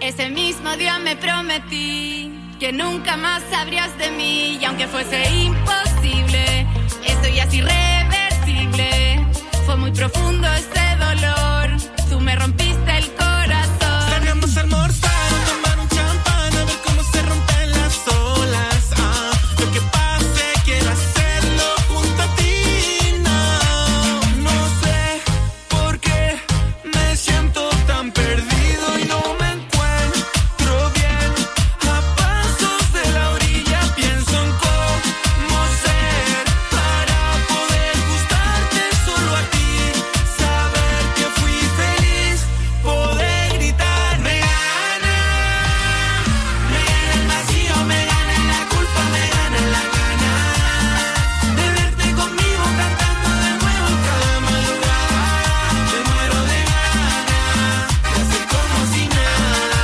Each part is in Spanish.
Ese mismo día me prometí que nunca más sabrías de mí. Y aunque fuese imposible, esto ya es irreversible. Fue muy profundo ese dolor. Tú me rompiste el corazón. Salgamos a almorzar o tomar un champán, a ver cómo se rompen las olas. Lo que pase, quiero hacerlo junto a ti. No sé por qué me siento tan perdido y no me encuentro bien. A pasos de la orilla pienso en cómo ser para poder gustarte solo a ti. Saber que fui feliz, poder gritar. Me gana el vacío, me gana la culpa, me gana la gana de verte conmigo cantando de nuevo cada madrugada. Me muero de ganas de hacer como si nada.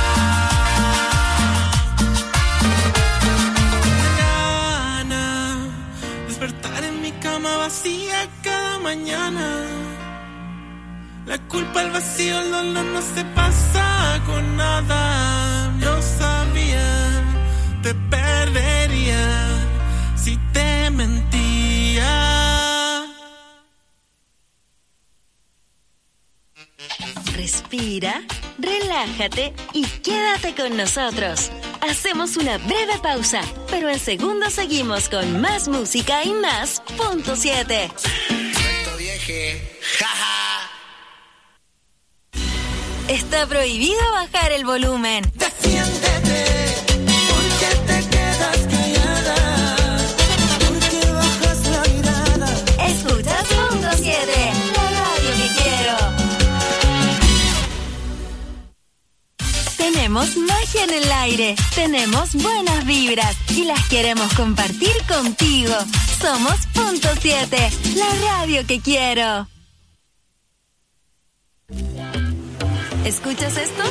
Me gana despertar en mi cama vacía cada mañana. La culpa, el vacío, el dolor no se pasa con nada. Yo sabía, te perdería si te mentía. Respira, relájate y quédate con nosotros. Hacemos una breve pausa, pero en segundos seguimos con más música y más Punto 7. Esto vieje, jaja. Está prohibido bajar el volumen. Defiéndete, porque te quedas callada, porque bajas la mirada. Escuchas Punto 7, la radio que quiero. Tenemos magia en el aire, tenemos buenas vibras y las queremos compartir contigo. Somos Punto 7, la radio que quiero. ¿Escuchas esto?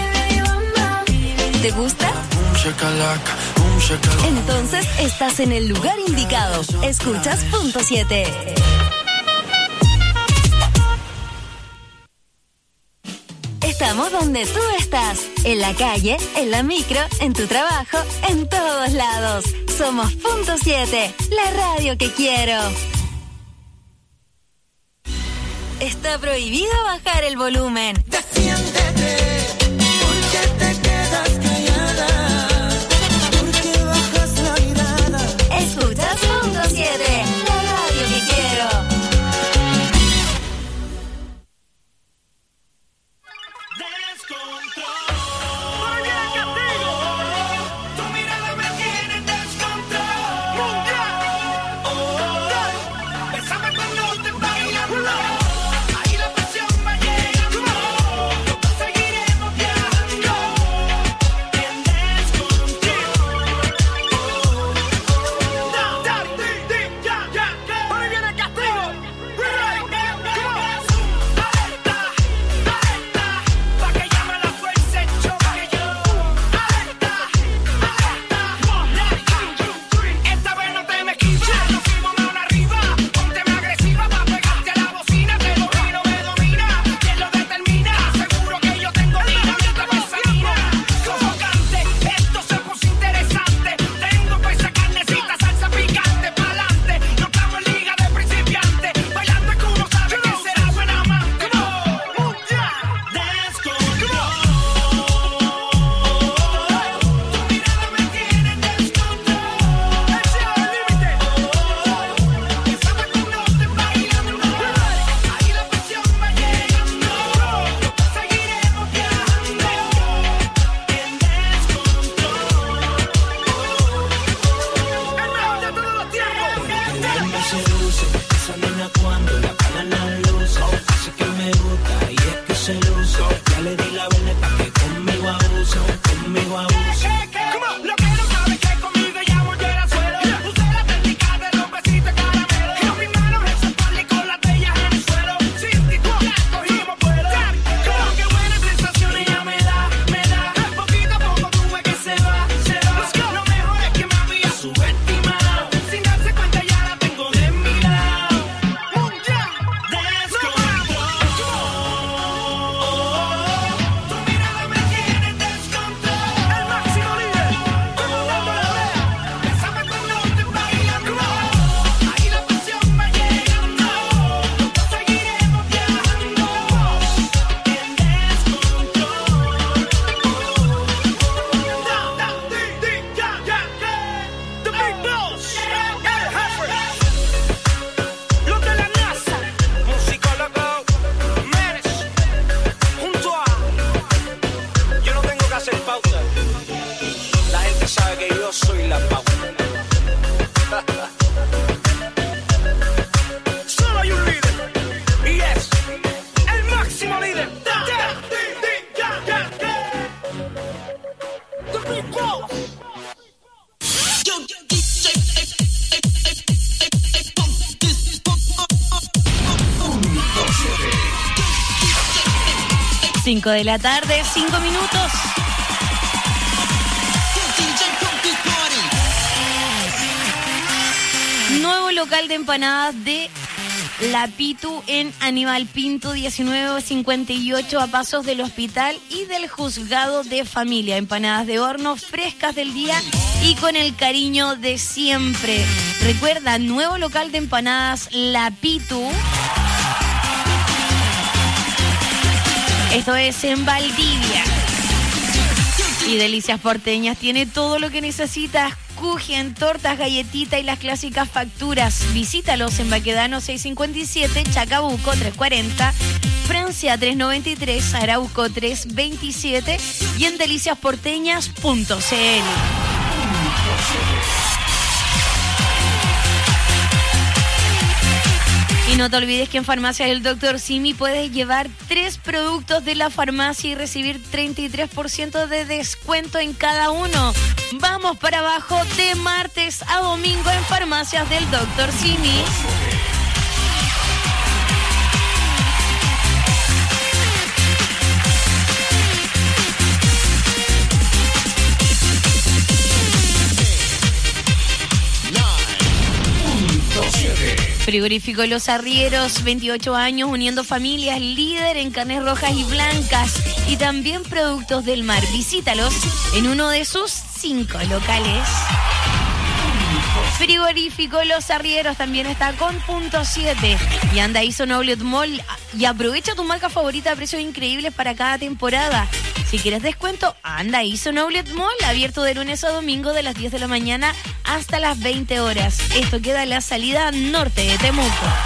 ¿Te gusta? Entonces estás en el lugar indicado. Escuchas Punto 7. Estamos donde tú estás. En la calle, en la micro, en tu trabajo, en todos lados. Somos Punto 7, la radio que quiero. Está prohibido bajar el volumen. Defiéndete, porque te quedas callada, porque bajas la mirada. Escuchas Punto 7, la radio que quiero. Yo soy la pauta. Solo hay un líder. Y es el máximo líder. The Big Boss. 5 de la tarde, 5 minutos. Nuevo local de empanadas de La Pitu en Aníbal Pinto, 1958, a pasos del hospital y del juzgado de familia. Empanadas de horno frescas del día y con el cariño de siempre. Recuerda, nuevo local de empanadas La Pitu. Esto es en Valdivia. Y Delicias Porteñas tiene todo lo que necesitas. Kuchen, tortas, galletitas y las clásicas facturas. Visítalos en Baquedano 657, Chacabuco 340, Francia 393, Arauco 327 y en deliciasporteñas.cl. Y no te olvides que en Farmacias del Dr. Simi puedes llevar 3 productos de la farmacia y recibir 33% de descuento en cada uno. Vamos para abajo de martes a domingo en Farmacias del Dr. Simi. Frigorífico Los Arrieros, 28 años uniendo familias, líder en carnes rojas y blancas y también productos del mar. Visítalos en uno de sus 5 locales. Frigorífico Los Arrieros también está con punto 7 y anda a Ison Outlet Mall y aprovecha tu marca favorita a precios increíbles para cada temporada. Si quieres descuento, anda a Ison Outlet Mall, abierto de lunes a domingo de las 10 de la mañana hasta las 20 horas. Esto queda en la salida norte de Temuco.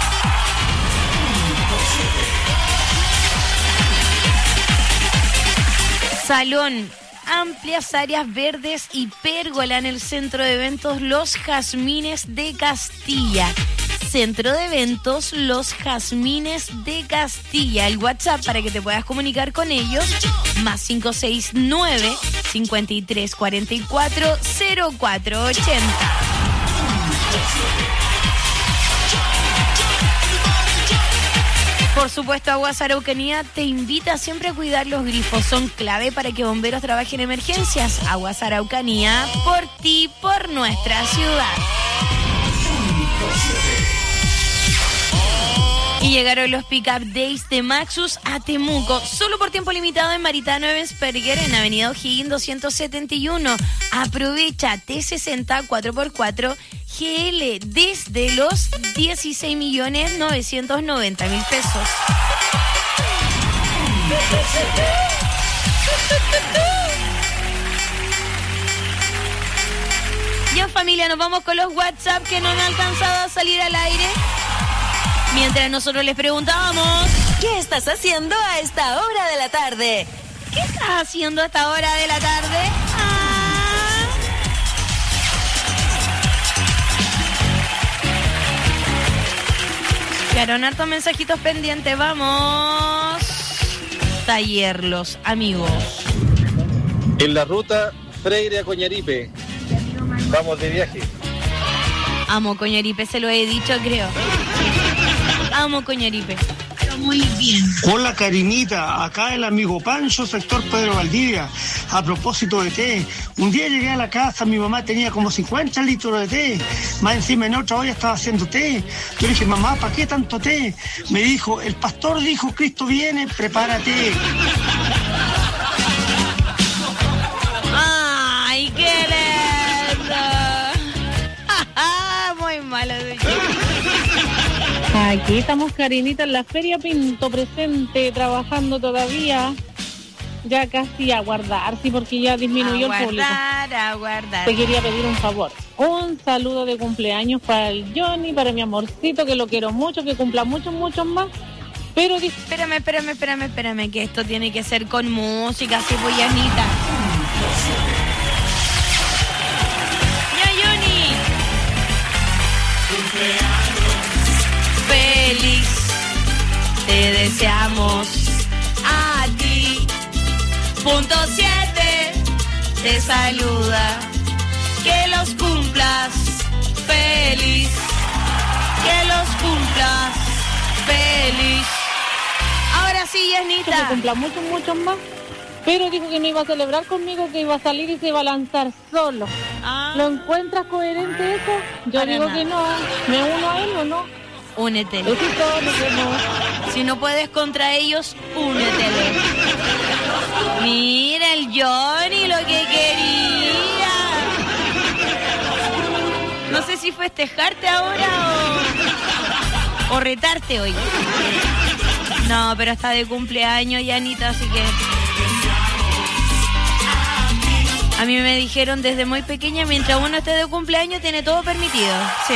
Salón, amplias áreas verdes y pérgola en el centro de eventos Los Jazmines de Castilla. Centro de eventos Los Jazmines de Castilla. El WhatsApp para que te puedas comunicar con ellos, más 569 5344 0480. Por supuesto, Aguas Araucanía te invita siempre a cuidar los grifos. Son clave para que bomberos trabajen en emergencias. Aguas Araucanía, por ti, por nuestra ciudad. Y llegaron los Pick-Up Days de Maxus a Temuco, solo por tiempo limitado en Maritano Ebensperger, en Avenida O'Higgins 271. Aprovecha T60 4x4 GL desde los 16.990.000 pesos. Ya, familia, nos vamos con los WhatsApp que no han alcanzado a salir al aire. Mientras nosotros les preguntábamos, ¿qué estás haciendo a esta hora de la tarde? ¿qué estás haciendo a esta hora de la tarde? Quedaron hartos mensajitos pendientes, vamos. Taller Los Amigos. En la ruta Freire a Coñaripe. Vamos de viaje. Amo Coñaripe, se lo he dicho, creo. Amo Coñaripe. Muy bien. Hola Karinita, acá el amigo Pancho, sector Pedro Valdivia. A propósito de té, un día llegué a la casa, mi mamá tenía como 50 litros de té, más encima en otra olla estaba haciendo té. Yo le dije, mamá, ¿para qué tanto té? Me dijo, el pastor dijo, Cristo viene, prepárate. ¡Ay, qué lindo! Muy malo de yo. Aquí estamos, Karinita, en la Feria Pinto, presente, trabajando todavía. Ya casi a guardar, sí, porque ya disminuyó el público. A guardar. Te quería pedir un favor. Un saludo de cumpleaños para el Johnny, para mi amorcito, que lo quiero mucho, que cumpla muchos más. Pero espérame, que esto tiene que ser con música, así, pues, Anita. Feliz te deseamos a ti. Punto 7 te saluda. Que los cumplas feliz. Que los cumplas feliz. Ahora sí, Yanita. Que cumpla muchos más. Pero dijo que no iba a celebrar conmigo, que iba a salir y se iba a lanzar solo. ¿Lo encuentras coherente eso? Yo Para digo nada. que no. ¿Me uno a él o no? Únetele. Besito, nos vemos. Si no puedes contra ellos, únetele. Mira el Johnny, lo que quería. No sé si festejarte ahora o retarte hoy. No, pero está de cumpleaños, Yanita, así que... A mí me dijeron desde muy pequeña, mientras uno esté de cumpleaños, tiene todo permitido. Sí.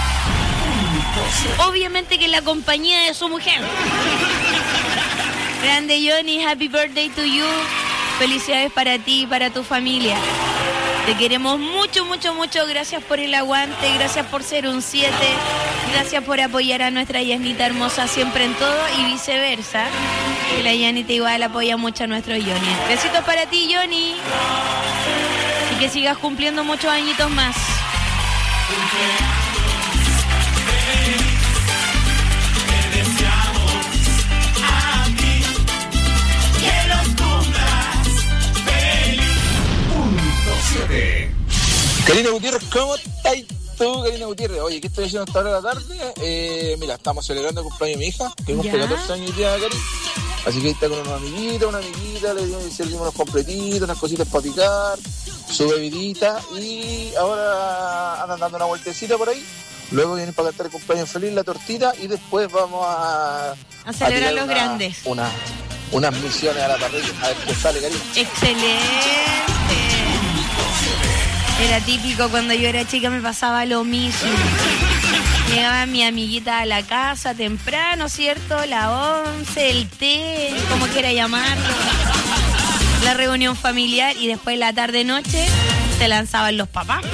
Obviamente que en la compañía de su mujer. Grande Johnny, happy birthday to you. Felicidades para ti y para tu familia. Te queremos mucho, mucho, mucho. Gracias por el aguante, gracias por ser un 7. Gracias por apoyar a nuestra Yanita hermosa siempre en todo y viceversa. Que la Yanita igual apoya mucho a nuestro Johnny. Besitos para ti, Johnny. Y que sigas cumpliendo muchos añitos más. Karina Gutiérrez, ¿cómo estás tú, Karina Gutiérrez? Oye, ¿qué estoy haciendo hasta ahora de la tarde? Mira, estamos celebrando el cumpleaños de mi hija, que cumple 14 años ya, Cari. Así que ahí está con una amiguita, le servimos unos completitos, unas cositas para picar, su bebidita, y ahora andan dando una vueltecita por ahí. Luego vienen para cantar el cumpleaños feliz, la tortita, y después vamos a celebrar los grandes. Unas misiones a la parrilla, a ver qué sale, Karina. Excelente. Era típico cuando yo era chica, me pasaba lo mismo. Llegaba mi amiguita a la casa temprano, ¿cierto? La 11, el té, como quiera llamarlo. La reunión familiar y después la tarde-noche se lanzaban los papás.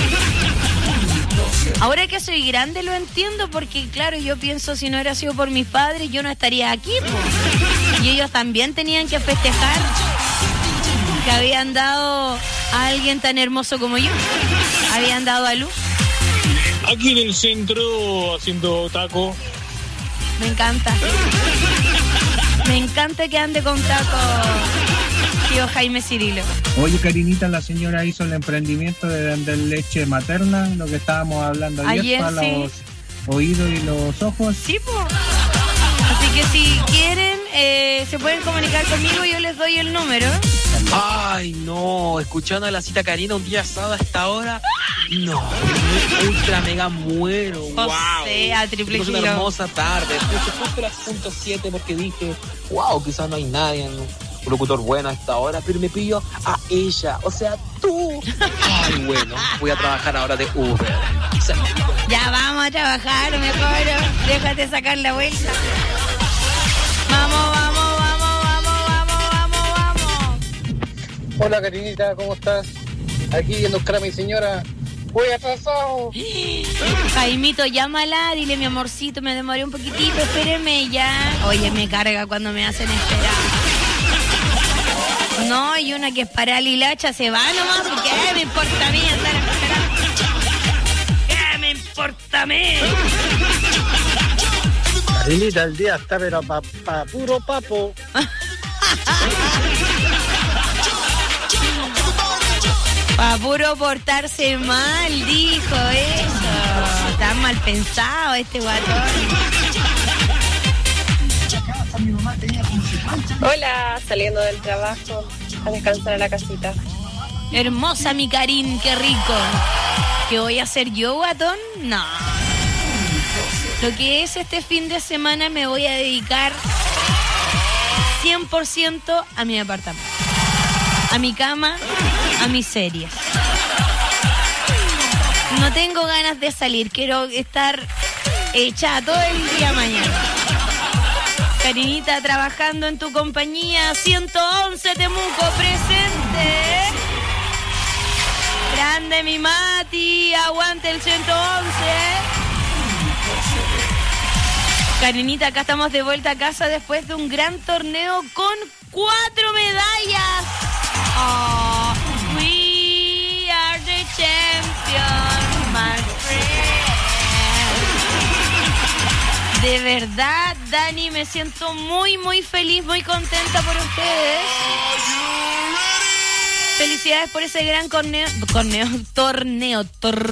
Ahora que soy grande lo entiendo porque, claro, yo pienso si no hubiera sido por mis padres, yo no estaría aquí, po. Y ellos también tenían que festejar que habían dado a alguien tan hermoso como yo. Habían dado a luz. Aquí en el centro, haciendo taco. Me encanta. Me encanta que ande con taco, tío Jaime Cirilo. Oye, Karinita, la señora hizo el emprendimiento de vender leche materna, lo que estábamos hablando ayer para sí. Los oídos y los ojos. Sí, pues. Así que si quieren, se pueden comunicar conmigo, yo les doy el número. Ay, no, escuchando a la cita Karina un día sábado a esta hora, no, ultra mega muero, José, wow. a triple Es una kilo. hermosa tarde, puse las punto 7 porque dije, wow, quizás no hay nadie, un locutor bueno a esta hora, pero me pillo a ella, o sea, tú. Ay, bueno, voy a trabajar ahora de Uber. Ya vamos a trabajar, mejor, déjate sacar la vuelta. Vamos. Hola, Karinita, ¿cómo estás? Aquí viendo buscar a mi señora. Voy atrasado. Jaimito, llámala, dile mi amorcito, me demoré un poquitito, espéreme ya. Oye, me carga cuando me hacen esperar. No, y una que es para la hilacha se va nomás, porque ¿qué me importa a mí andar esperando? ¿Qué me importa a mí? Karinita, el día está pero pa puro papo. Pa' puro portarse mal, dijo eso. Está mal pensado este guatón. Hola, saliendo del trabajo a descansar a la casita. Hermosa mi Karin, qué rico. ¿Qué voy a hacer yo, guatón? No. Lo que es este fin de semana me voy a dedicar 100% a mi apartamento. A mi cama, a mis series. No tengo ganas de salir, quiero estar echada todo el día mañana. Karinita, trabajando en tu compañía, 111 Temuco presente. Grande mi Mati, aguante el 111. Karenita, acá estamos de vuelta a casa después de un gran torneo con 4 medallas. Oh, we are the champions, my friend. De verdad, Dani, me siento muy, muy feliz, muy contenta por ustedes. Felicidades por ese gran torneo.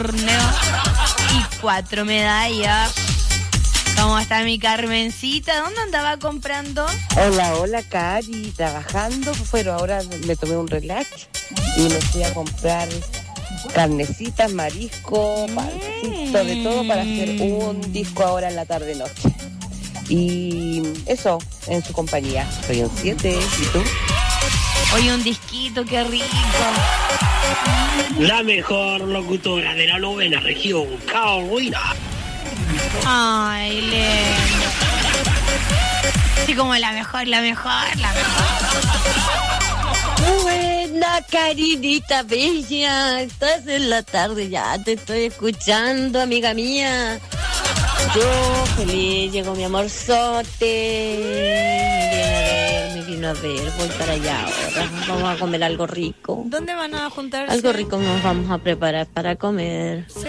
Y 4 medallas. ¿Cómo está mi Carmencita? ¿Dónde andaba comprando? Hola, Cari. Trabajando, pero ahora me tomé un relax y me fui a comprar carnecitas, marisco, pancito, de todo para hacer un disco ahora en la tarde-noche. Y eso, en su compañía. Soy un 7, ¿y tú? Oye, un disquito, qué rico. La mejor locutora de la 9ª región, Carolina. Ay, Leno. Sí, como la mejor. Buena, Carinita bella. Estás en la tarde, ya te estoy escuchando, amiga mía. Yo feliz, llegó mi amorzote. Me vino a ver, voy para allá ahora. Vamos a comer algo rico. ¿Dónde van a juntarse? Algo rico nos vamos a preparar para comer. ¿Sí?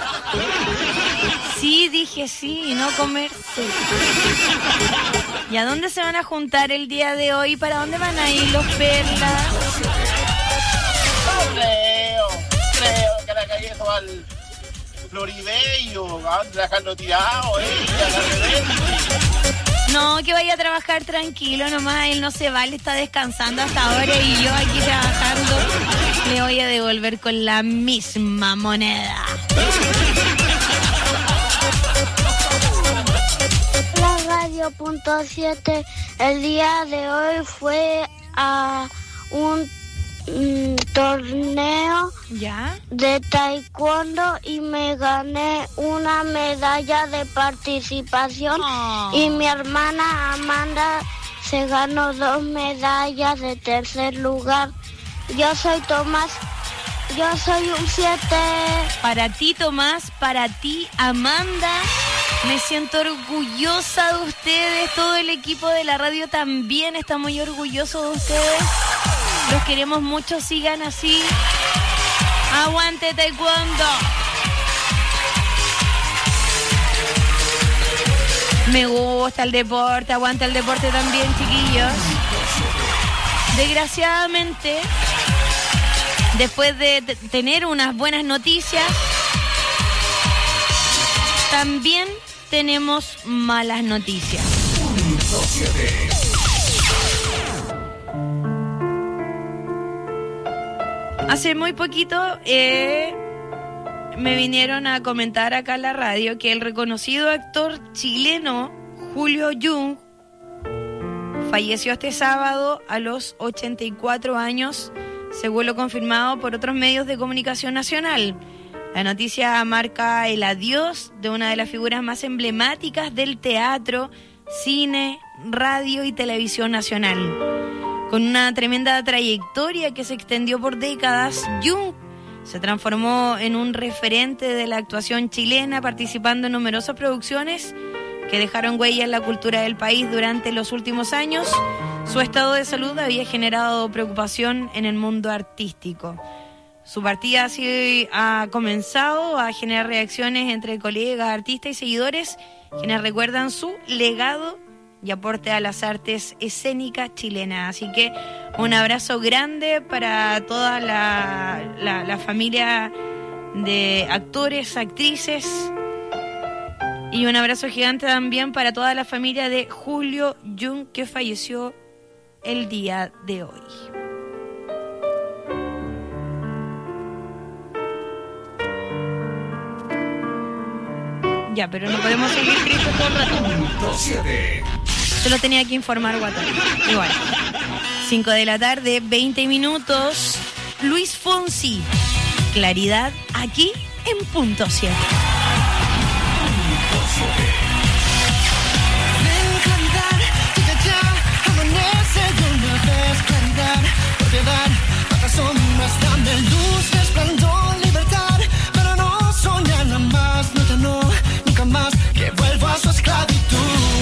Sí, dije sí, no comerse. ¿Y a dónde se van a juntar el día de hoy? ¿Para dónde van a ir los perlas? Creo que la calle eso al Floribello, van a dejarlo tirado, No, que vaya a trabajar tranquilo nomás, él no se va, él está descansando hasta ahora y yo aquí trabajando le voy a devolver con la misma moneda. La radio.7 el día de hoy fue a un torneo de taekwondo y me gané una medalla de participación y mi hermana Amanda se ganó 2 medallas de tercer lugar. Yo soy Tomás, yo soy un 7. Para ti, Tomás, para ti, Amanda, me siento orgullosa de ustedes. Todo el equipo de la radio también está muy orgulloso de ustedes. Los queremos mucho, sigan así. ¡Aguante taekwondo! Me gusta el deporte, aguanta el deporte también, chiquillos. Desgraciadamente, después de tener unas buenas noticias, también tenemos malas noticias. Hace muy poquito me vinieron a comentar acá en la radio que el reconocido actor chileno Julio Jung falleció este sábado a los 84 años, según lo confirmado por otros medios de comunicación nacional. La noticia marca el adiós de una de las figuras más emblemáticas del teatro, cine, radio y televisión nacional. Con una tremenda trayectoria que se extendió por décadas, Jung se transformó en un referente de la actuación chilena, participando en numerosas producciones que dejaron huella en la cultura del país durante los últimos años. Su estado de salud había generado preocupación en el mundo artístico. Su partida así ha comenzado a generar reacciones entre colegas, artistas y seguidores, quienes recuerdan su legado y aporte a las artes escénicas chilenas. Así que un abrazo grande para toda la familia de actores, actrices, y un abrazo gigante también para toda la familia de Julio Jung, que falleció el día de hoy. Ya, pero no podemos seguir tristes todo el rato. 7. Solo tenía que informar, Guatón. Igual. 5 de la tarde, 20 minutos. Luis Fonsi. Claridad aquí en Punto 7. Ven claridad, que ya amanece de una vez. Claridad, propiedad, para sombras, dame luz, resplandor, libertad. Pero no soñar nada más, no, ya no, nunca más, que vuelva a su esclavitud.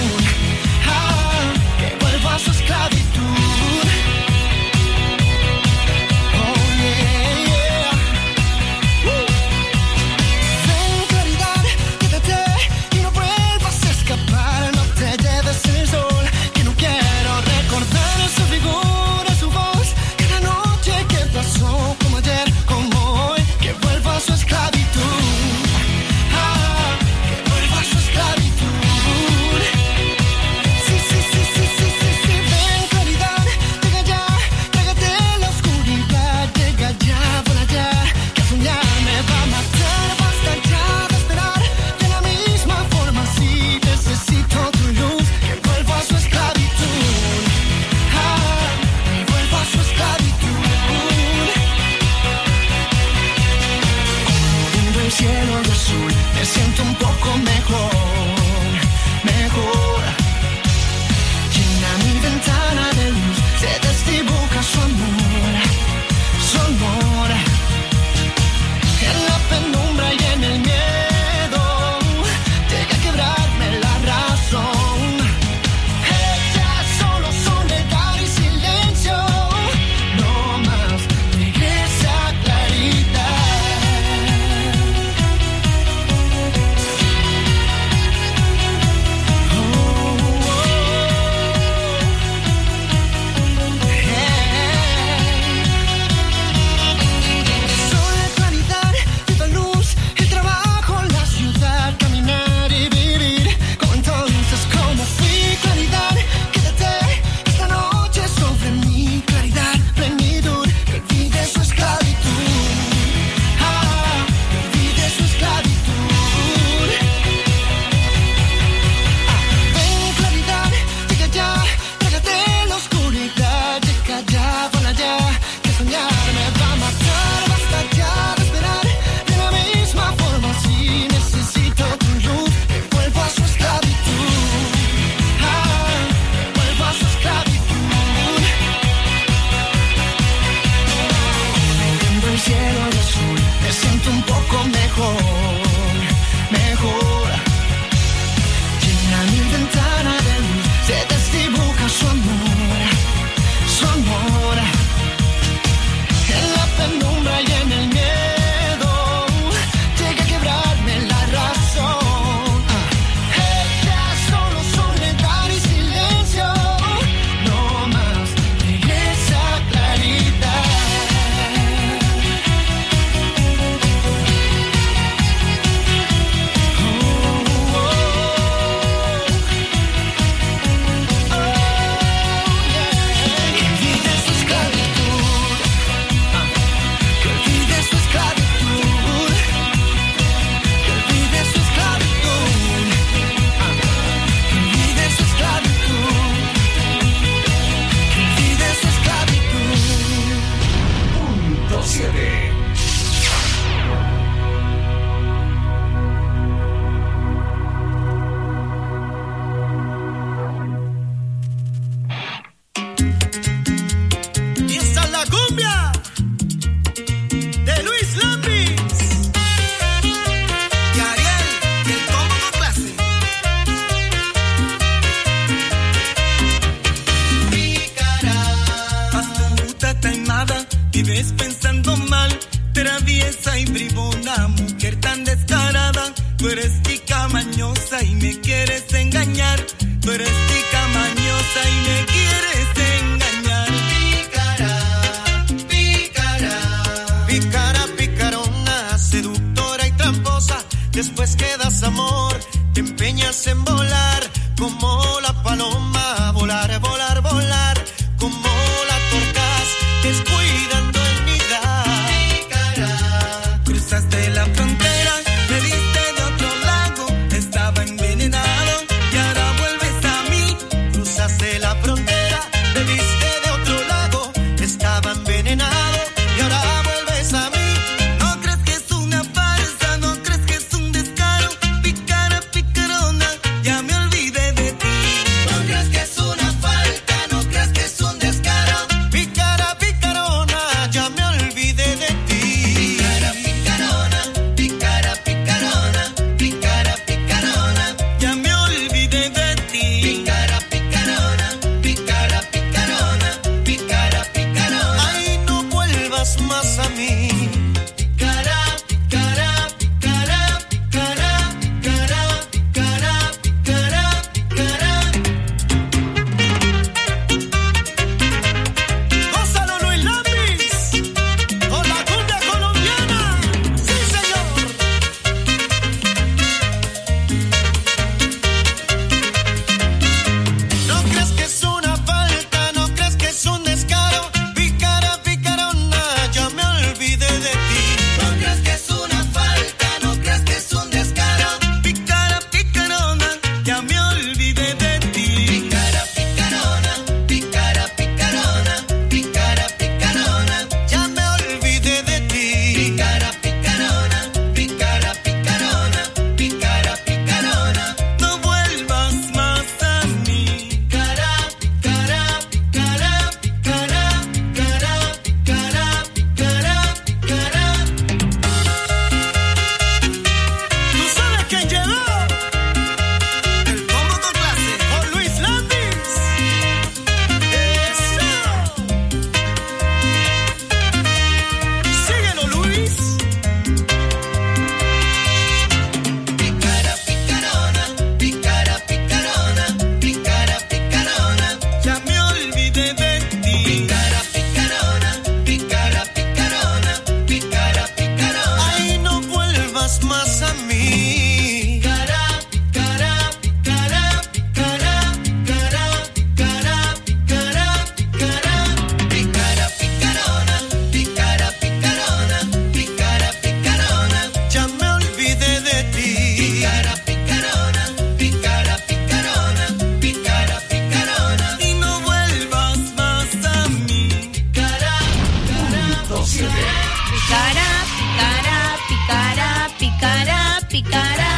100.7. Y esta es la cumbia de Luis Lambis y Ariel, y el combo con clase. Pícara, astuta, taimada, vives pensando mal, traviesa y bribona, mujer tan descarada. Tú eres tica mañosa y me quieres engañar. Tú eres tica mañosa y me quieres engañar. Pícara, picarona, seductora y tramposa. Después que das amor, te empeñas en volar como la paloma. Volar, volar, volar como la torcaz, descuidando el nidar. Pícara, cruzaste la frontera, me viste de otro lado, estaba envenenado y ahora vuelves a mí. Cruzaste la frontera, me viste de otro lado, estaba envenenado y ahora vuelves a mí. No crees que es una farsa, no crees que es un descaro. Pícara, picarona, ya me olvidé de ti. No crees que es una falta, no crees que es un descaro. Pícara, picarona, ya me olvidé de ti. Pícara, picarona, pícara, picarona, pícara, picarona, ya me olvidé de ti. Pícara, picarona, pícara, picarona, pícara, picarona. Ay, no vuelvas más a mí. Pícara, pícara, pícara, pícara, pícara, pícara, pícara, pícara. Gózalo, Luis Lambis, con la cumbia colombiana. Sí, señor. No crees que es una falta, no crees que es un descaro. Pícara, picarona, ya me olvidé de ti. No crees que es una falta, no crees que es un descaro. Pícara, picarona, ya me olvidé de ti. Pícara, picarona, pícara, picarona, pícara, picarona, ya me olvidé de ti. Pícara, picarona, pícara, picarona, pícara, picarona, no vuelvas más a mí. Pícara, pícara, pícara, pícara, pícara, pícara, pícara, pícara. ¿Tú sabes quién llegó? El combo con clase con Luis Lambis. ¡Eso! Síguelo, Luis. Pícara, picarona, pícara, picarona, pícara, picarona, ya me olvidé de ti. Pícara, picarona, pícara, picarona, pícara, picarona. Ay, no vuelvas más a mí. Pícara, pícara, pícara, pícara, pícara, pícara, pícara, pícara. Pícara, picarona, pícara, picarona, pícara, picarona, ya me olvidé de ti. Pícara, picarona, pícara, picarona, pícara, picarona, y no vuelvas más a mí. Pícara, Picara, picara, picara, picara, picara.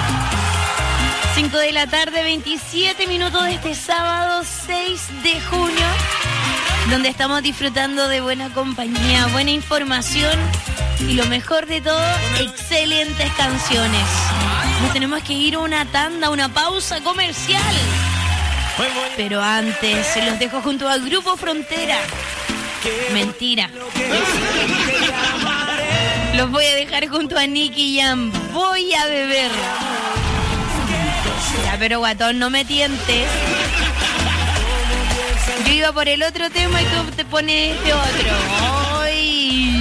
5 de la tarde, 27 minutos de este sábado 6 de junio, donde estamos disfrutando de buena compañía, buena información y lo mejor de todo, excelentes canciones. Nos tenemos que ir a una tanda, una pausa comercial. Pero antes, se los dejo junto al Grupo Frontera. Mentira. Los voy a dejar junto a Nicky Jam. Voy a beber. Ya, pero guatón, no me tientes. Yo iba por el otro tema y tú te pones este otro. ¡Ay!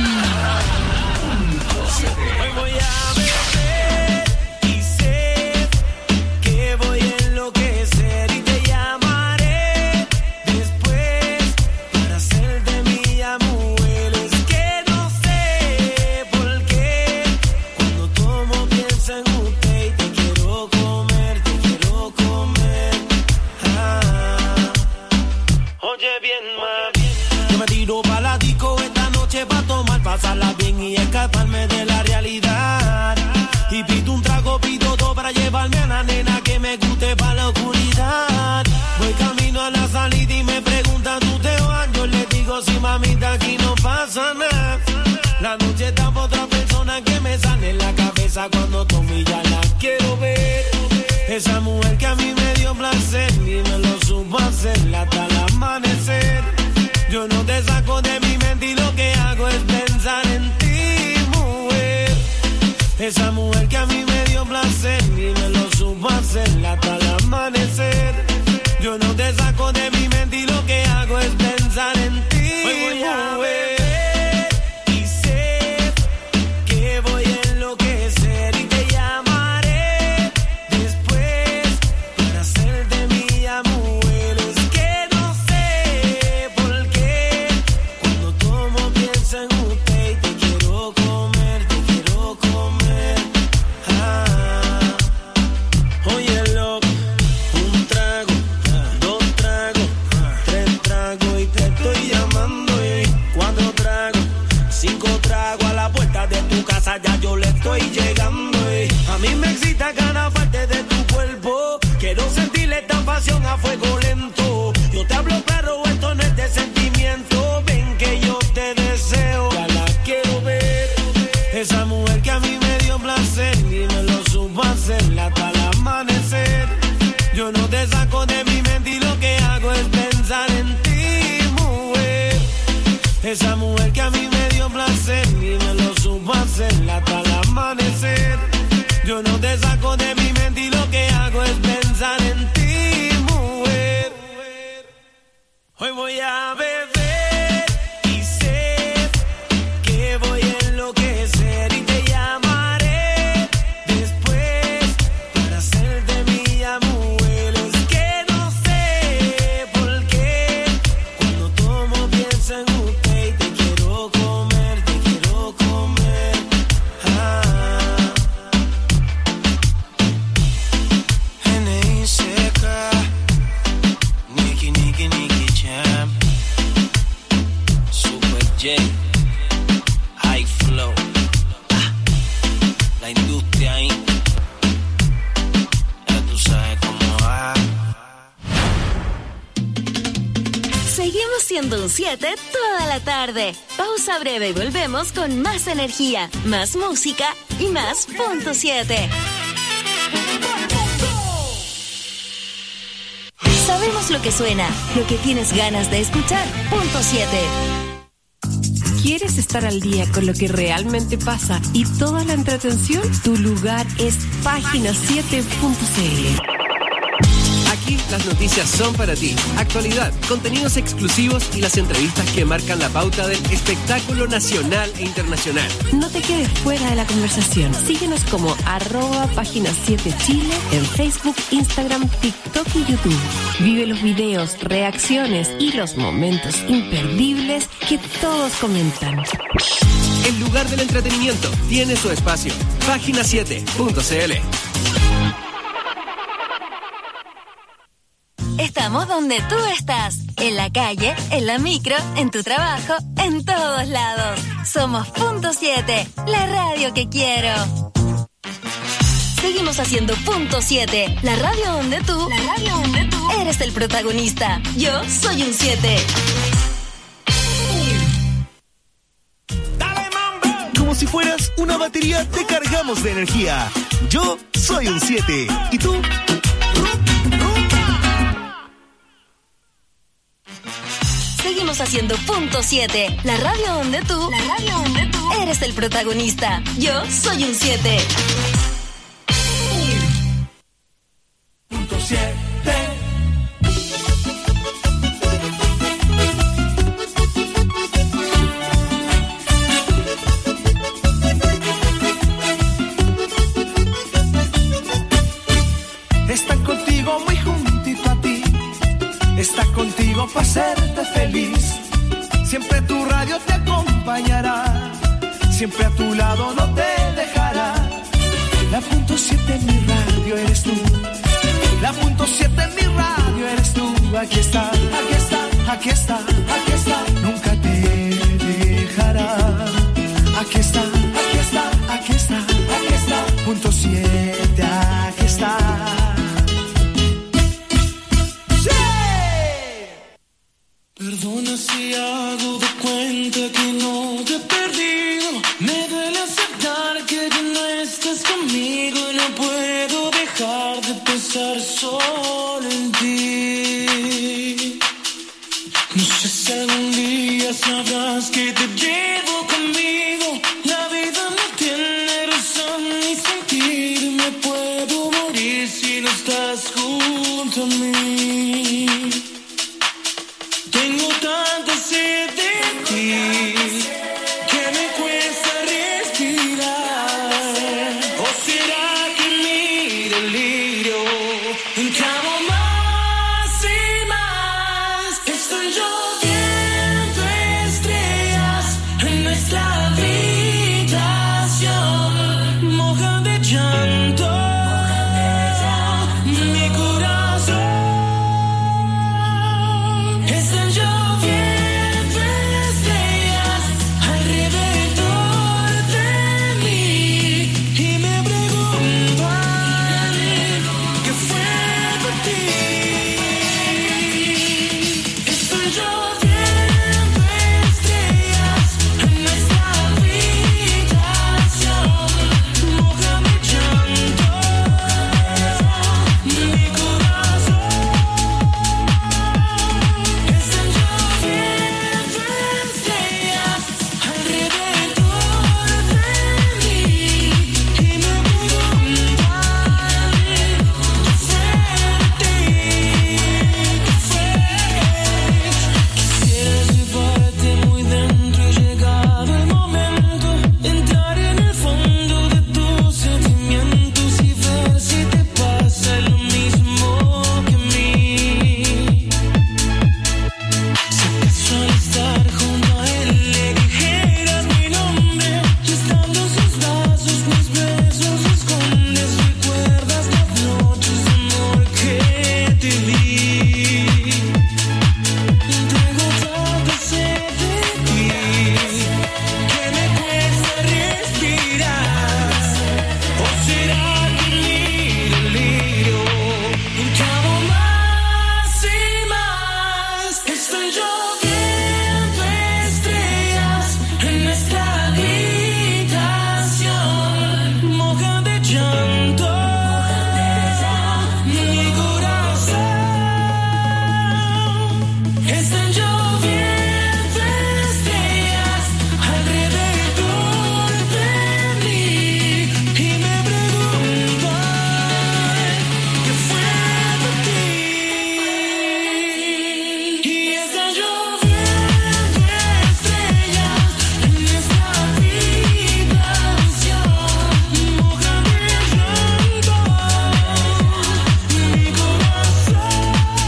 Hoy voy a beber y sé que voy a enloquecer y te llamaré después para hacer de mi amor. Es que no sé por qué cuando tomo pienso en usted y te quiero comer, te quiero comer. Oye bien, mami, yo me tiro pa' la disco. noche pa' tomar, pasarla bien y escaparme de la realidad. Y pido un trago, pido dos para llevarme a la nena que me guste pa' la oscuridad. Voy camino a la salida y me preguntan, ¿tú te vas? Yo le digo, sí, mamita, aquí no pasa nada. La noche está pa' otra persona que me sale en la cabeza cuando tomo y ya la quiero ver. Esa mujer que a mí me dio placer y me lo supo hacer hasta el amanecer. Yo no te saco de mi mente y lo que hago es pensar en ti, mujer. Esa mujer que a mí me dio placer y me lo supo hacer hasta el amanecer. Yo no te saco de mi mente y lo que hago es pensar en ti, mujer. Y sé que voy a enloquecer y te llamaré después para hacerte mía, mujer. Es que no sé por qué cuando tomo pienso en usted y te quiero comer, te quiero comer. Óyelo, un trago, dos tragos, tres tragos y te estoy llamando. Y 4 tragos, 5 tragos, a la puerta de tu casa ya yo le estoy llegando. Y a mí me excita cada parte de tu cuerpo. Quiero sentirle esta pasión a fuego lento. Yo te hablo claro, esto no es de sentimiento. Ven que yo te deseo, ya la quiero ver. Esa mujer que a mí me dio placer y me lo supo hacer hasta el amanecer. Yo no te saco de mi mente y lo que hago es pensar en ti, mujer. Esa mujer que a mí me dio placer y me lo supo hacer hasta el amanecer. Yo no te saco de mi mente y lo que hago es pensar en ti, mujer. Hoy voy a beber y sé que voy a enloquecer y te llamaré después para hacerte mía, mujer. Es que no sé por qué cuando tomo pienso en usted y te quiero comer, te quiero comer. N.I. seca, Nicky, Nicky, Nicky Jam, Super J, High Flow, la industria ahí, ya tú sabes cómo va. Seguimos siendo un 7 toda la tarde. Pausa breve y volvemos con más energía, más música y más punto 7. Sabemos lo que suena, lo que tienes ganas de escuchar. Punto 7. ¿Quieres estar al día con lo que realmente pasa y toda la entretención? Tu lugar es página7.cl. Aquí las noticias son para ti. Actualidad, contenidos exclusivos y las entrevistas que marcan la pauta del espectáculo nacional e internacional. No te quedes fuera de la conversación. Síguenos como @página7chile en Facebook, Instagram, TikTok y YouTube. Vive los videos, reacciones y los momentos imperdibles que todos comentan. El lugar del entretenimiento tiene su espacio. Página7.cl. Estamos donde tú estás, en la calle, en la micro, en tu trabajo, en todos lados. Somos Punto 7, la radio que quiero. Seguimos haciendo Punto 7, la radio donde tú eres el protagonista. Yo soy un 7. Como si fueras una batería, te cargamos de energía. Yo soy un 7. ¿Y tú? Seguimos haciendo Punto 7, la radio donde tú eres el protagonista. Yo soy un 7. Punto 7. Está contigo muy juntito a ti, está contigo para hacerte feliz. Siempre tu radio te acompañará, siempre a tu lado no te dejará. La Punto 7 en mi radio eres tú, la Punto 7 en mi radio eres tú. Aquí está, aquí está, aquí está, aquí está. Nunca te dejará. te he perdido. Me duele aceptar que ya no estás conmigo y no puedo dejar de pensar solo en ti. No sé si algún día sabrás que te llevo conmigo. La vida no tiene razón ni sentido y me puedo morir si no estás junto a mí. Tengo tanta sed de ti que me cuesta respirar. ¿O será que mi delirio encamo más y más? Estoy lloviendo estrellas en nuestra habitación, mojan de llanto mi corazón. Están lloviendo estrellas alrededor de mí y me preguntan qué fue por ti. Están lloviendo estrellas en nuestra habitación, mojan de llanto mi corazón. Están lloviendo estrellas alrededor de mí y me preguntan qué fue de ti, qué fue. Quisiera llevarte muy dentro y llegado el momento de entrar en el fondo de tus sentimientos y ver si te pasa lo mismo que a mí. Si acaso al estar junto a él le dijeras mi nombre y estando en sus brazos mis besos escondes, recuerdas las noches de amor que te di. Tengo tanta sed de ti que me cuesta respirar. ¿O será que mi delirio encamo más y más? Están lloviendo estrellas en nuestra habitación, mojan de llanto mi corazón. Están lloviendo estrellas alrededor de mí y me preguntan qué fue de ti. Y están lloviendo estrellas en nuestra habitación, mojan de llanto mi corazón.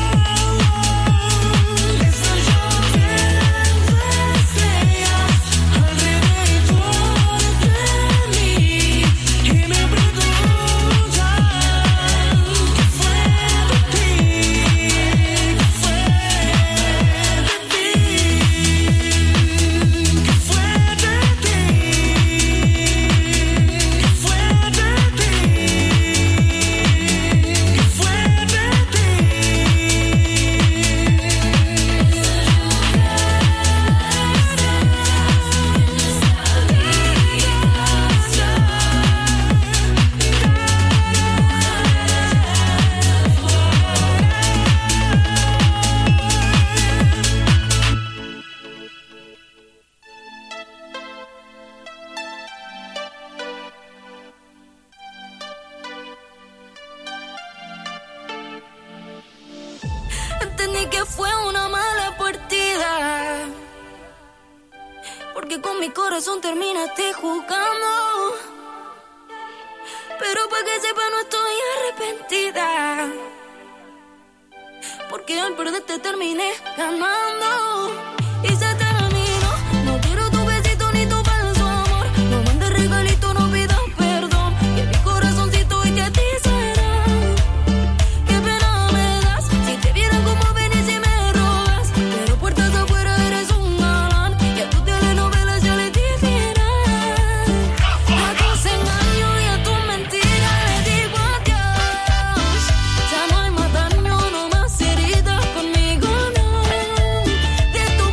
Están lloviendo estrellas alrededor de mí y me preguntan qué fue de ti, qué fue de ti, qué fue de ti, qué fue de ti, qué fue de ti. Entendí que fue una mala partida, porque con mi corazón terminaste jugando. Pero para que sepa no estoy arrepentida, porque al perderte terminé ganando. Y se terminó, no quiero tu besito ni tu falso amor. No mandes regalito, no pidas perdón, que mi corazoncito hoy te atizará. Qué pena me das, si te vieran como vienes y me robas. Pero puertas afuera eres un galán, y a tu telenovela ya le dijeran. A tus engaños y a tus mentiras le digo adiós. Ya no hay más daño, no más heridas conmigo, no. De tu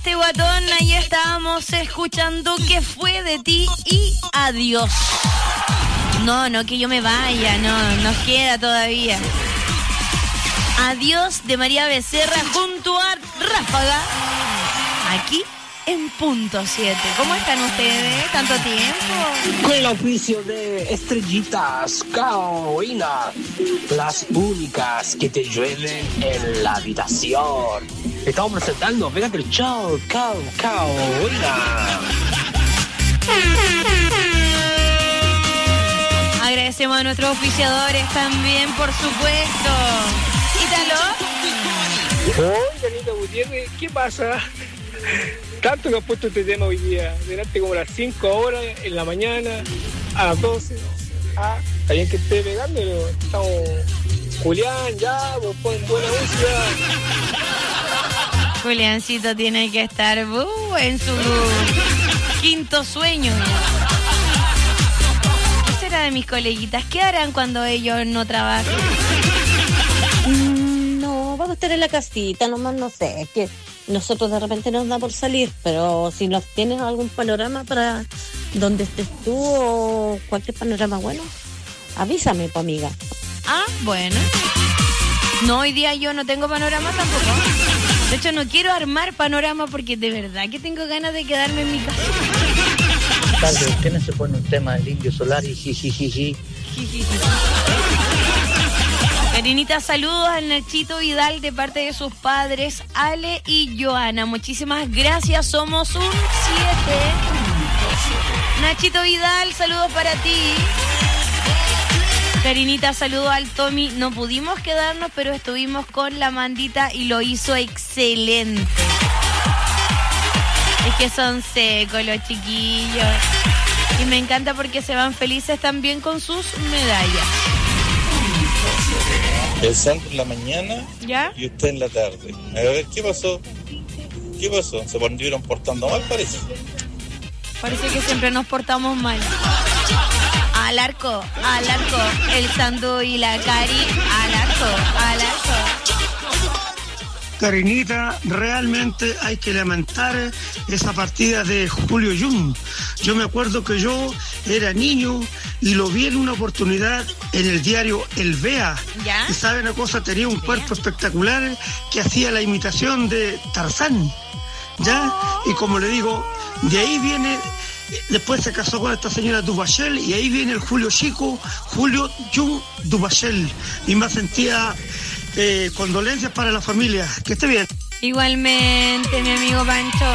este guatón, ahí estábamos escuchando ¿Qué fue de ti? Y adiós. No, que yo me vaya, no, nos queda todavía. Adiós de María Becerra junto a Ráfaga, aquí en Punto 7. ¿Cómo están ustedes? ¿Tanto tiempo? Con el oficio de Estrellitas Caoína, las únicas que te llueven en la habitación. Estamos presentando, pégate el show, Caoína. Agradecemos a nuestros oficiadores también, por supuesto. Ítalo. Oye, Anita Gutiérrez, ¿qué pasa? Tanto que has puesto este tema hoy día. Delante como a las 5 horas, en la mañana, a las 12. Está bien que esté pegando, pero estamos... Julián, ya, vos ponen buena música. Juliancito tiene que estar en su quinto sueño. ¿Qué será de mis coleguitas? ¿Qué harán cuando ellos no trabajan? No, vamos a estar en la casita, nomás no sé, es que nosotros de repente nos da por salir, pero si nos tienes algún panorama para donde estés tú o cualquier panorama bueno, avísame, pues, amiga. Bueno. No, hoy día yo no tengo panorama tampoco. De hecho, no quiero armar panorama porque de verdad que tengo ganas de quedarme en mi casa. Padre, ¿usted no se pone un tema del Indio Solar y jijijiji? Karinita, saludos al Nachito Vidal de parte de sus padres, Ale y Joana. Muchísimas gracias, somos un 7. Nachito Vidal, saludos para ti. Karinita, saludos al Tommy. No pudimos quedarnos, pero estuvimos con la Mandita y lo hizo excelente. Es que son secos los chiquillos. Y me encanta porque se van felices también con sus medallas. El Sandro en la mañana, ¿ya? Y usted en la tarde. A ver, ¿qué pasó? ¿Qué pasó? ¿Se volvieron portando mal, parece? Parece que siempre nos portamos mal. Al arco, el Sandro y la Cari, al arco. Karinita, realmente hay que lamentar esa partida de Julio Jung. Yo me acuerdo que yo era niño y lo vi en una oportunidad en el diario El Vea. ¿Ya? Y sabe una cosa, tenía un cuerpo espectacular que hacía la imitación de Tarzán. ¿Ya? Y como le digo, de ahí viene... Después se casó con esta señora Duvachel y ahí viene el Julio Chico, Julio Jung Duvachel. Y me sentía condolencias para la familia. Que esté bien. Igualmente, mi amigo Pancho.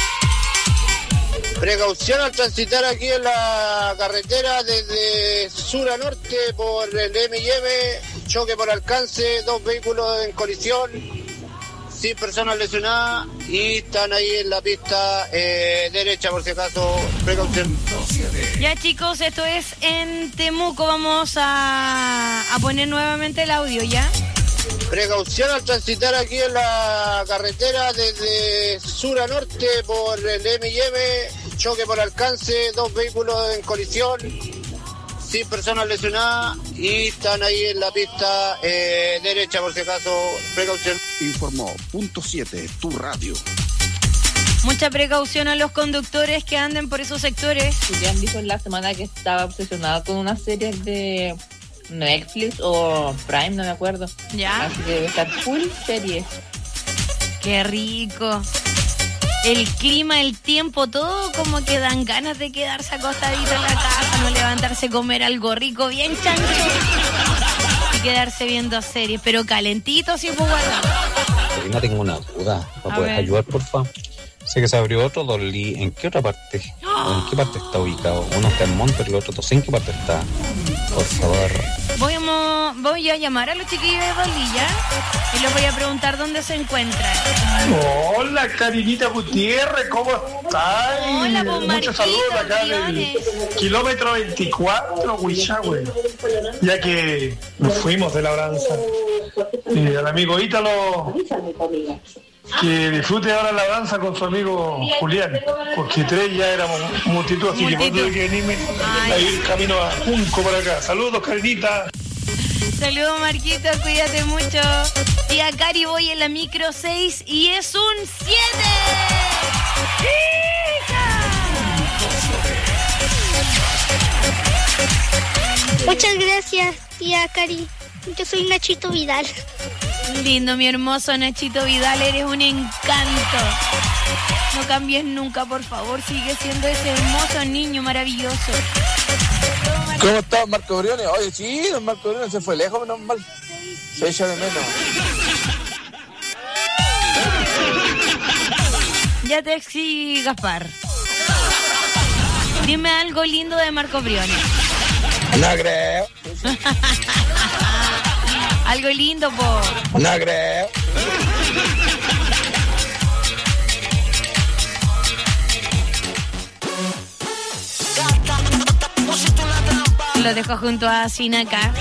Precaución al transitar aquí en la carretera desde sur a norte por el M&M, choque por alcance, 2 vehículos en colisión, 100 personas lesionadas y están ahí en la pista derecha, por si acaso, precaución. Ya, chicos, esto es en Temuco. Vamos a poner nuevamente el audio, ¿ya? Precaución al transitar aquí en la carretera desde sur a norte por el M&M, choque por alcance, 2 vehículos en colisión, 100 personas lesionadas y están ahí en la pista derecha, por si acaso, precaución. Informó Punto 7, tu radio. Mucha precaución a los conductores que anden por esos sectores. Julián dijo en la semana que estaba obsesionado con una serie de Netflix o Prime, no me acuerdo. Ya. Así que debe estar full series. Qué rico. El clima, el tiempo, todo como que dan ganas de quedarse acostadito en la casa, no levantarse, comer algo rico, bien chancho y quedarse viendo series, pero calentito sin jugar. Karina, tengo una duda. ¿Me puedes ayudar, por favor? Sé que se abrió otro Dolly. ¿En qué otra parte? ¿O en qué parte está ubicado? Uno está en Monte, el otro no sé en qué parte está. Por favor. Voy a llamar a los chiquillos de Dolilla y les voy a preguntar dónde se encuentran. Hola, Karinita Gutiérrez, ¿cómo estás? Hola, pues, muchos saludos acá del kilómetro 24, Huichahue. Ya que nos fuimos de labranza. Al amigo Ítalo, que disfrute ahora la danza con su amigo Julián, porque 3 ya éramos multitud, así que por tuve que venirme a ir camino a Junco por acá. Saludos, Karinita. Saludos, Marquito, cuídate mucho. Y a Cari voy en la micro 6 y es un 7. Muchas gracias, tía Cari. Yo soy Nachito Vidal. Lindo, mi hermoso Nachito Vidal, eres un encanto. No cambies nunca, por favor, sigue siendo ese hermoso niño maravilloso. ¿Cómo estás, Marco Briones? Oye, sí, don Marco Briones se fue lejos, menos mal. Se echa de menos. Ya te exigí, Gaspar. Dime algo lindo de Marco Briones. No creo. Algo lindo, po. No creo. Lo dejo junto a Sinaka.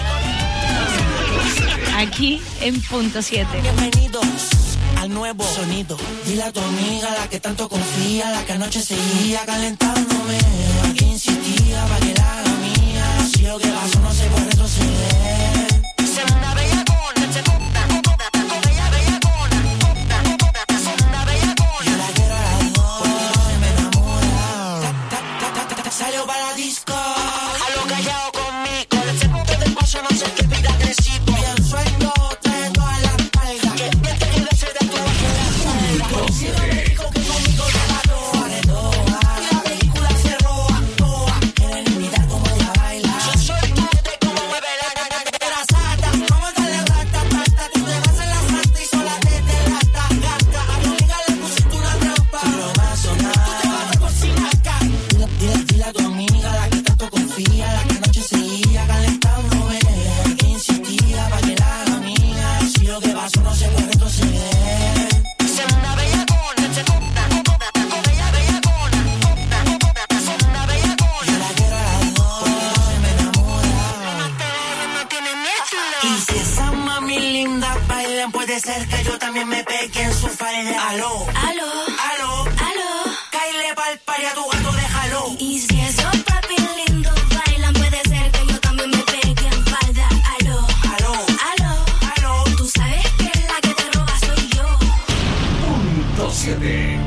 Aquí en punto 7. Bienvenidos al nuevo sonido. Dile a tu amiga, la que tanto confía, la que anoche seguía calentándome. Aquí insistía para que la haga mía. Si lo que pasó no se puede retroceder. Se una bellacona, se corta, bella bellacona, se una bellacona. Yo la quiero a las dos, porque se me enamora. Salió para la disco, a lo callado conmigo. El segundo de paso no sé qué vida agresivo. Y el sueño traigo a la espalda. Que bien te quede ese de tu bajo la espalda. Si no me dijo que conmigo te való, aredoa. Y la película se roba, toa. Quieren imitar como ella baila. Yo soy tú de cómo mueve la grasata. Vamos a darle rata, rata. Tú te vas en la santa y sola te delata. Gata, a mi amiga le pusiste una trampa. Y no va a sonar. Tú te vas a cocinar acá. Dile a tu amiga, la que tanto confía, la que anoche seguía calentándome. Que insistía para que la haga mía. Si lo que pasó no se puede retroceder. Se una bellacona, se corta, bella bellacona, se una bellacona. Yo la quiero a las dos, porque se me enamora. No tiene mezcla. Y si esa mami linda bailan, puede ser que yo también me pegue en su falda. Aló, aló, aló, aló. Caile pa'l party a tu gato, déjalo. Y si esos papi lindos bailan, puede ser que yo también me pegue en falda. Aló, aló, aló, aló. Tú sabes que la que te roba soy yo. Punto 7.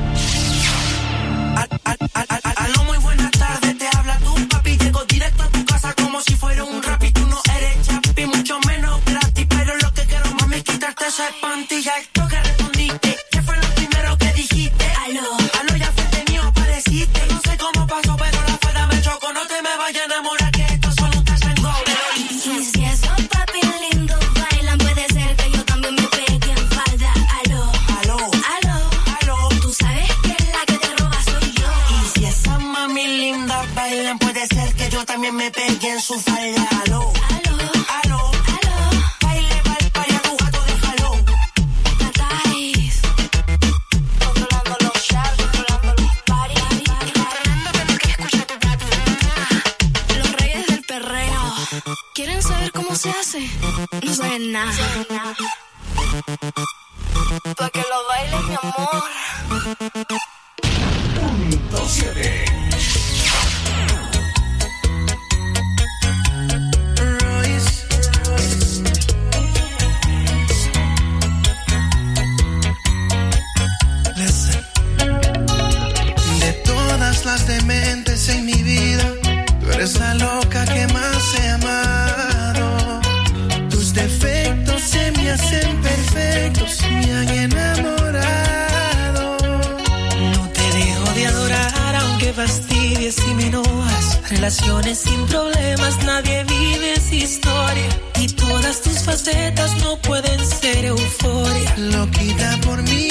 Aló, muy buenas tardes, te habla tu papi. Llego directo a tu casa como si fuera un rap. Y tú no eres chapi, mucho menos gratis. Pero lo que quiero, mami, es quitarte esa espantilla. Esto que respondiste, ¿qué fue lo primero que dijiste? Aló, aló, ya frente mío apareciste. No sé cómo pasó, pero la falda me chocó. No te me vayas a enamorar, que esto solo un touch and go. y si esos papi lindos bailan, puede ser que yo también me pegue en falda. Aló, aló, aló, aló. tú sabes que la que te roba soy yo. Y si esa mami linda bailan, puede ser que yo también me pegue en su falda. Aló, aló, aló, aló. baile pa'l party a tu gato, déjalo. Natais, controlando los shots, controlando los parties. Los reyes del perreo. ¿Quieren saber cómo se hace? No saben nada. Pa' que lo bailes, mi amor. Punto 7. De todas las dementes en mi vida, tú eres la loca que más he amado. Tus defectos se me hacen perfectos, me han enamorado. No te dejo de adorar aunque fastidies y me enojas. Relaciones sin problemas, nadie vive esa historia. Y todas tus facetas no pueden ser euforia. Loquita por mí,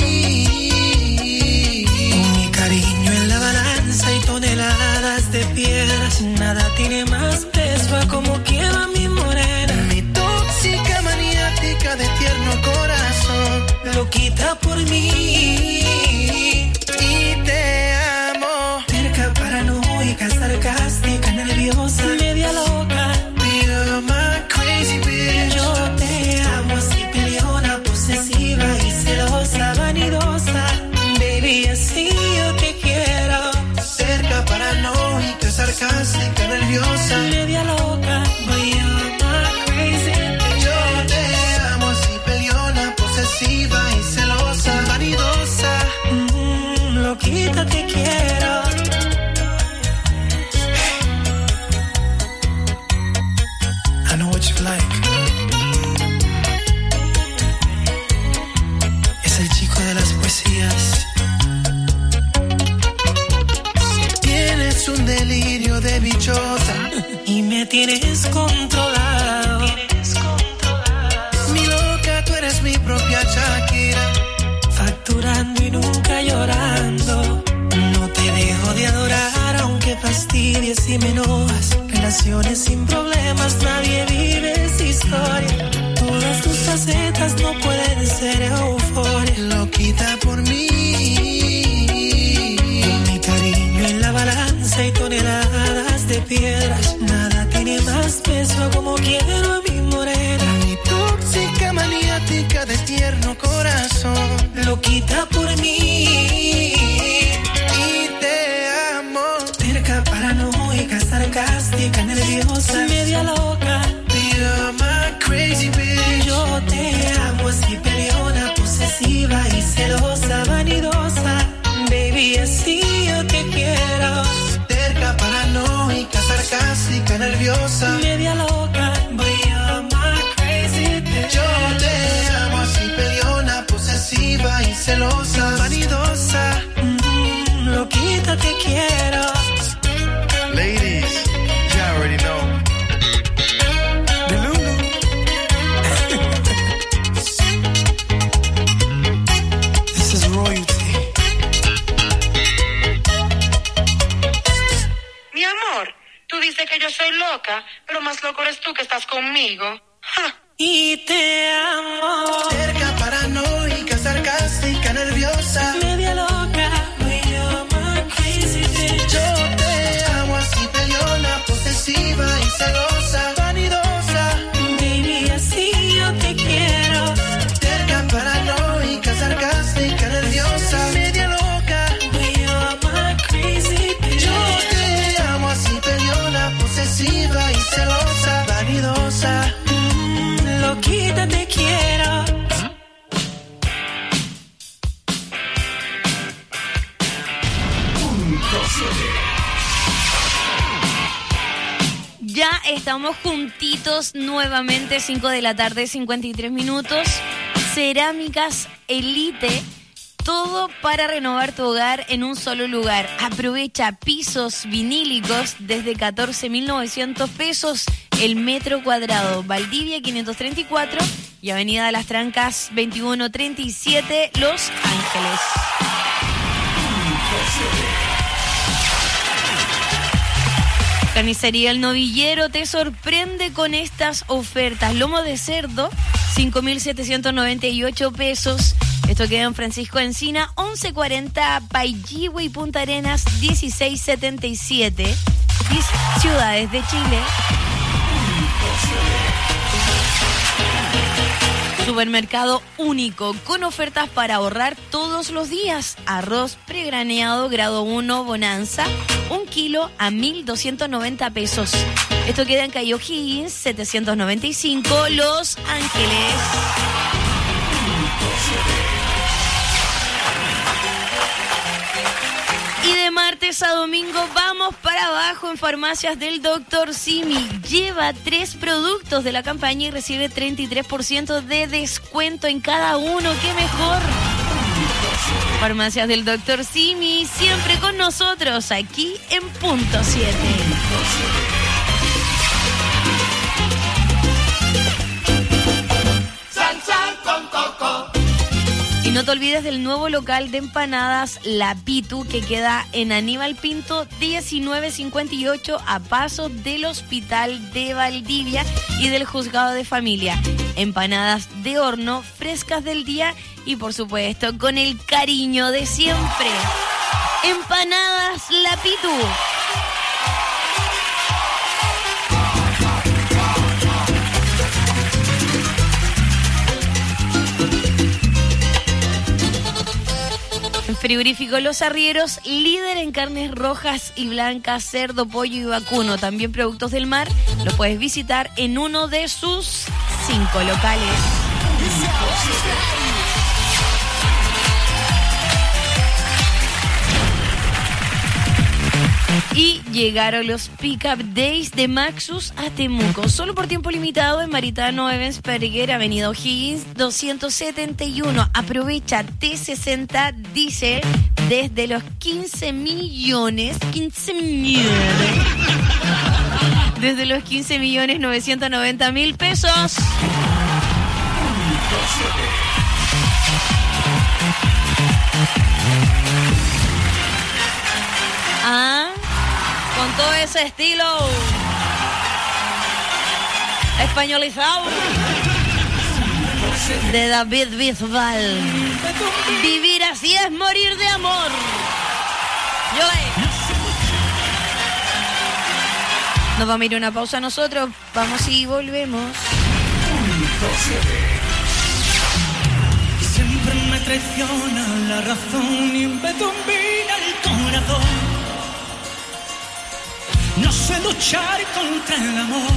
con mi cariño en la balanza y toneladas de piedras, nada tiene más peso a como quema mi morena. mi tóxica maniática de tierno corazón. Loquita por mí Y te amo, terca, paranoica, sarcástica, nerviosa, media loca. you're my crazy bitch. Yo te amo así, peleona, posesiva y celosa, vanidosa. Baby, así yo te quiero. Cerca, paranoica, sarcástica, nerviosa, Media loca, but you're my crazy bitch. yo te amo así, peleona, posesiva y celosa, vanidosa. what you like. Es el chico de las poesías. Tienes un delirio de bichota y me tienes controlado. Mi loca, tú eres mi propia Shakira, facturando y nunca llorando. No te dejo de adorar aunque fastidies y me enojas. Relaciones sin problemas, nadie vive esa historia. Todas tus facetas no pueden ser euforia. Loquita por mí, mi cariño en la balanza y toneladas de piedras. Nada tiene más peso como quiero a mi morena. Mi tóxica maniática de tierno corazón. Loquita por mí y te amo. Terca, paranoica, sarcástica, nerviosa, media loca. You're my crazy bitch. Yo te amo así peleona, posesiva y celosa, vanidosa. Baby, así yo te quiero. Terca, paranoica, sarcástica, nerviosa, media loca. But you're my crazy bitch. Yo te amo así peleona, posesiva y celosa, vanidosa. Loquita, te quiero. Ladies, you already know. This is royalty. Mi amor, tú dices que yo soy loca, pero más loco eres tú que estás conmigo. ¡Ja! Y te amo. Cerca, paranoica, sarcástica, nerviosa, media loca. You're my crazy bitch. Yo te amo así peleona, posesiva y celosa, vanidosa. Baby, así yo te quiero. Cerca, paranoica, sarcástica, nerviosa, media loca. You're my crazy bitch. Yo te amo así peleona, posesiva y celosa, vanidosa. Loquita, te quiero. Ya estamos juntitos nuevamente, 5 de la tarde, 53 minutos. Cerámicas Elite, todo para renovar tu hogar en un solo lugar. Aprovecha pisos vinílicos desde 14.900 pesos el metro cuadrado. Valdivia 534 y Avenida de las Trancas 2137, Los Ángeles. Carnicería El Novillero te sorprende con estas ofertas. Lomo de cerdo, 5.798 pesos. Esto queda en Francisco Encina, 1140, Paillihue y Punta Arenas, 1677. Ciudades de Chile. Supermercado único, con ofertas para ahorrar todos los días. Arroz pregraneado grado 1 Bonanza, 1 kilo a 1.290 pesos. Esto queda en Cayo Higgins, 795, Los Ángeles. Y de martes a domingo vamos para abajo en Farmacias del Dr. Simi. Lleva 3 productos de la campaña y recibe 33% de descuento en cada uno. ¡Qué mejor! Farmacias del Dr. Simi, siempre con nosotros, aquí en Punto 7. Sal con coco. Y no te olvides del nuevo local de empanadas La Pitu, que queda en Aníbal Pinto 1958, a paso del Hospital de Valdivia y del Juzgado de Familia. Empanadas de horno, frescas del día y por supuesto con el cariño de siempre. Empanadas La Pitu. Frigorífico Los Arrieros, líder en carnes rojas y blancas, cerdo, pollo y vacuno. También productos del mar. Los puedes visitar en uno de sus 5 locales. Y llegaron los Pickup Days de Maxus a Temuco. Solo por tiempo limitado en Maritano Ebensperger, Avenida O'Higgins 271. Aprovecha T60 Diesel desde los 15 millones. Desde los 15.990.000 pesos. Ah, con todo ese estilo españolizado de David Bisbal. Vivir así es morir de amor. Nos vamos a ir a una pausa nosotros. Vamos y volvemos. Siempre me traiciona la razón y me domina el corazón. No sé luchar contra el amor.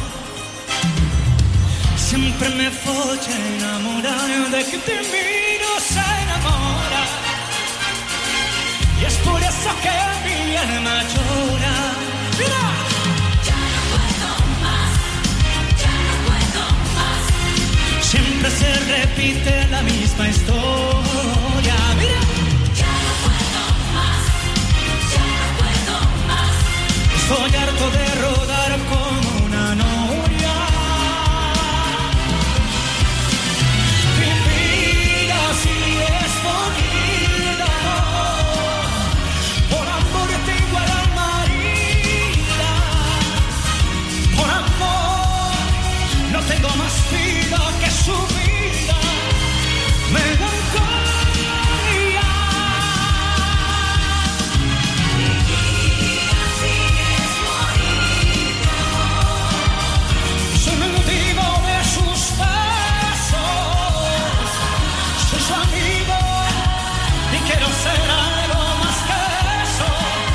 Siempre me voy a enamorar de que te miro se enamora. Y es por eso que mi alma llora. ¡Mira! Ya no puedo más, ya no puedo más. Siempre se repite la misma historia. ¡Mira! Ya no puedo más, ya no puedo más. Estoy harto de rodar como una noria. Vivir así es bonito. Por amor tengo al alma herida. Por amor no tengo más vida que su vida. Melancolía. Vivir así es morir de amor. Soy motivo de sus besos. Soy su amigo y quiero ser algo más que eso.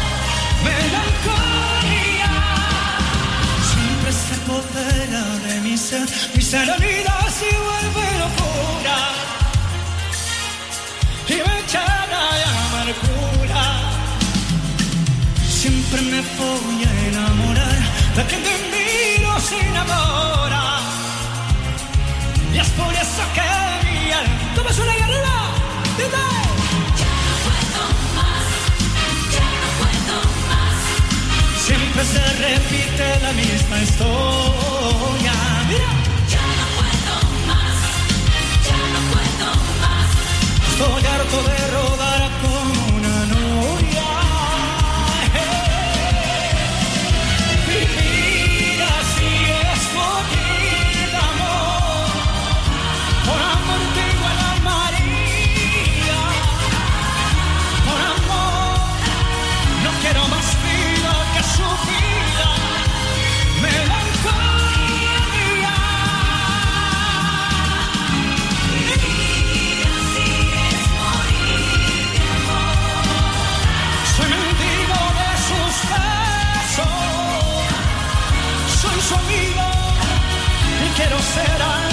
Melancolía. Siempre se apodera de mi ser. Mi serenidad se vuelve locura y me llena de amargura. Siempre me voy a enamorar de quien te miro se enamora. Y es por eso que mi alma... ¿Cómo es una guerrera? ¡Dite! Ya no puedo más, ya no puedo más. Siempre se repite la misma historia. Mira. Ya no puedo más, ya no puedo más. Estoy harto de rodar como una noria. Vivir así es morir de amor. Por amor tengo el alma herida. Por amor no quiero más vida que su vida. Melancolía. Vivir así es morir de amor. Soy mendigo de sus besos. Soy su amigo y quiero ser algo